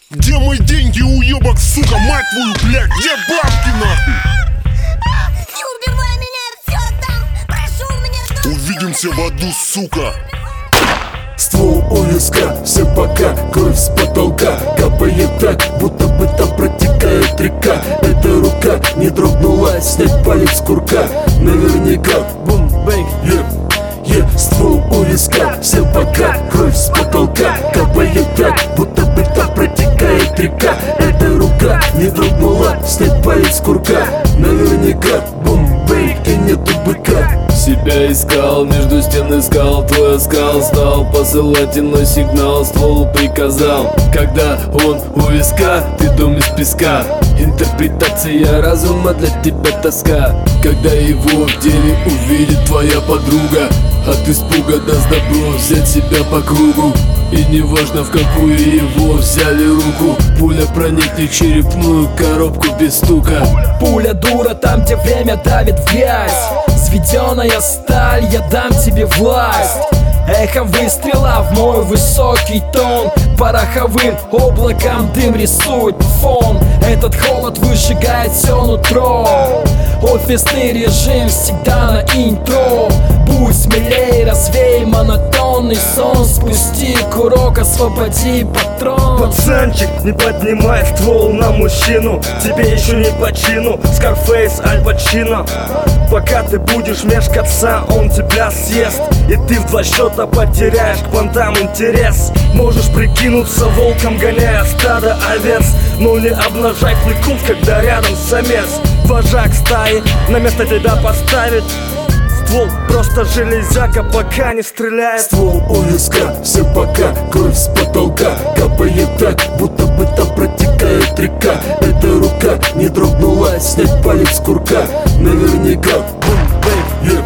Где мои деньги, уебок, сука, мать твою, блядь, где бабки, нахуй? Не убивай меня, я все отдам, прошу меня. Увидимся в аду, сука. Ствол у виска, все пока, кровь с потолка капает так, будто бы там протекает река. Эта рука не дрогнула, снять палец с курка. Наверняка бум-бэнг, ствол у виска, все пока, кровь с потолка капает так, будто бы там протекает река. Эта рука не дрогнула, снять палец с курка. Наверняка бум-бэнг, и нету быка. Себя искал, между стен искал, твой оскал стал посылать иной сигнал, ствол приказал. Когда он у виска, ты дом из песка. Интерпретация разума для тебя тоска. Когда его в деле увидит твоя подруга, от испуга даст добро взять себя по кругу. И неважно, в какую его взяли руку, пуля проникнет в черепную коробку без стука. Пуля дура там, где время давит в грязь. Взведенная сталь, я дам тебе власть. Эхо выстрела в мой высокий тон. Пороховым облаком дым рисует фон. Этот холод выжигает все нутро. Офисный режим всегда на интро. Будь смелей, развей монотонный сон. Спусти курок, освободи патрон. Пацанчик, не поднимай ствол на мужчину, тебе еще не по чину. Скарфейс, Аль Пачино. Пока ты будешь мешкаться, он тебя съест. И ты в 2 счета потеряешь к понтам интерес. Можешь прикинуться волком, гоняя стадо овец, но не обнажай клыков, когда рядом самец. Вожак стаи на место тебя поставит. Ствол просто железяка, пока не стреляет. Ствол у виска, все пока, кровь с потолка капает так, будто бы там протекает река. Эта рука не дрогнула, снять палец с курка. Наверняка бум-бэнг,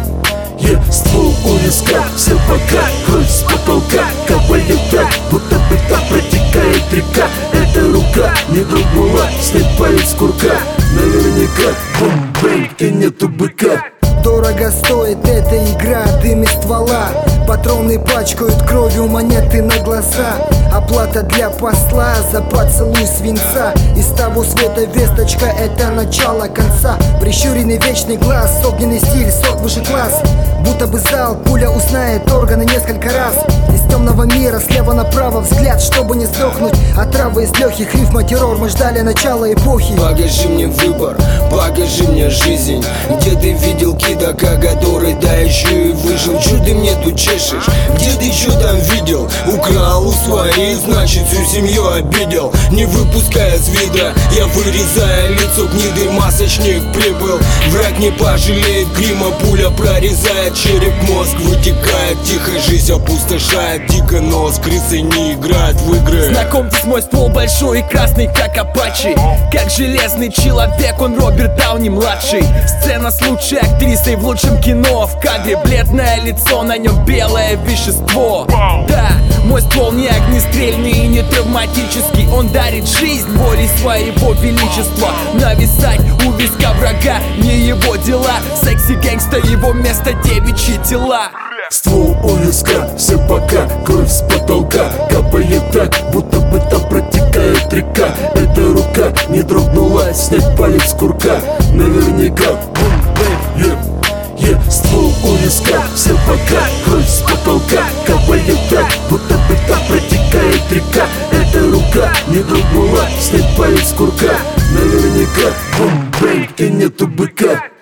ствол у виска, все пока, кровь с потолка капает так, будто бы там протекает река. Эта рука не дрогнула, снять палец с курка. Наверняка бум-бэнг, и нету быка. Дорого стоит эта игра, дым из ствола. Патроны пачкают кровью монеты на глаза. Оплата для посла за поцелуй свинца. Из того света весточка, это начало конца. Прищуренный вечный глаз, огненный стиль, сот выше класс. Будто бы зал, пуля узнает органы несколько раз. Из темного мира слева направо взгляд, чтобы не сдохнуть. Отрава из легких рифма, террор, мы ждали начала эпохи. Покажи мне выбор, покажи мне жизнь. Где ты видел кидака, который да еще и выжил? Чё ты мне тут чешешь? Где ты чё там видел? Украл у своих, значит всю семью обидел. Не выпуская с вида, я вырезая лицо гниды, масочник прибыл. Враг не пожалеет грима, пуля прорезает череп, мозг вытекает. Тихо жизнь опустошает, дико нос, крысы не играют в игры. Знакомьтесь, мой ствол большой и красный, как Апачи. Как железный человек, он Роберт Дауни младший. Сцена с лучшей актрисой в лучшем кино. В кадре бледное лицо, на нем белое вещество. Да, мой ствол не огнестрельный и не травматический. Он дарит жизнь волей своего величества. Нависать у виска врага не его дела. Секси-гэнгста, его место девичьи тела. Ствол у виска, все пока, кровь с потолка капает так, будто бы там протекает река. Эта рука не дрогнула, снять палец с курка. Наверняка бум-бэнг, ствол у виска, все пока, кровь с потолка капает так, будто бы там протекает река. Эта рука не дрогнула, снять палец с курка. Наверняка бум-бэнг, и нету быка.